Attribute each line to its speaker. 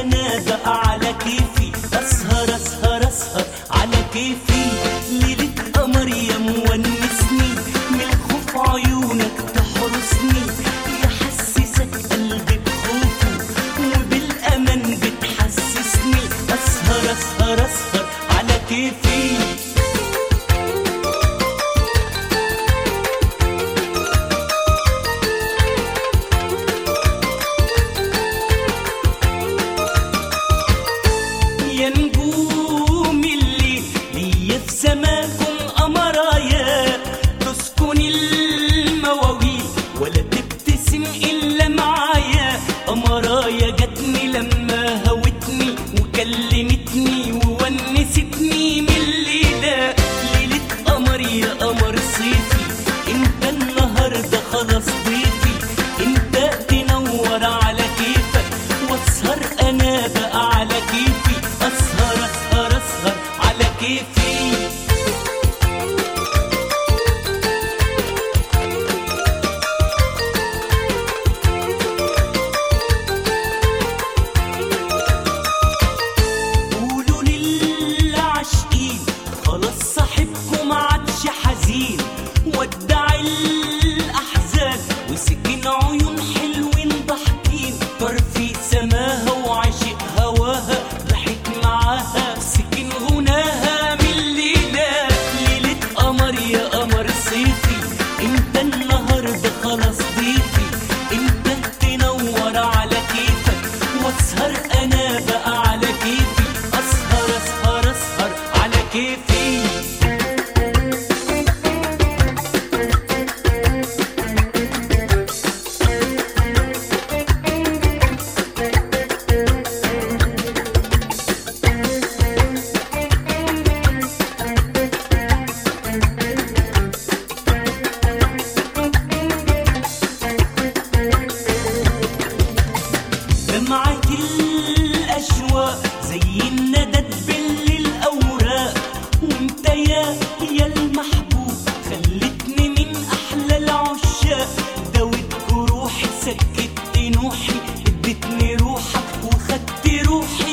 Speaker 1: انا بقى على كيفي، اسهر اسهر اسهر على كيفي. ليلة قمر يا مونسني، من خوف عيونك تحرسني، يحسسك قلبي بخوفه وبالامان بتحسسني. اسهر اسهر اسهر على كيفي. يا نجوم الليل ليا في سماكم قمرايا، تسكن المواويل ولا تبتسم إلا معايا. قمرايا جاتني لما هوتني وكلمتني وونستني من الليلة. ليلة قمر يا قمر صيفي، انت النهاردة خلاص ضيفي، انت تنور على كيفك واسهر انا بقى على كيفي. اسهر اسهر اسهر على كيفي. قولوا للعاشقين خلاص صاحبكم عادش حزين، ودع الاحزان وسكن عيون حلوين ضحكين. طار في سماها وعاشق هواها، ضحك معاها سكن غناها من الليلة. ليلة قمر يا قمر صيفي، انت النهاردة خلاص ضيفي، انت تنور على كيفك واسهر انا بقى على كيفي. اسهر اسهر اسهر على كيفي. دمعة الأشواق زي الندى تبل الأوراق، وانت يا المحبوب خلتني من أحلى العشاق. دوت جروحي سكت نوحي، اديتني روحك وخدت روحي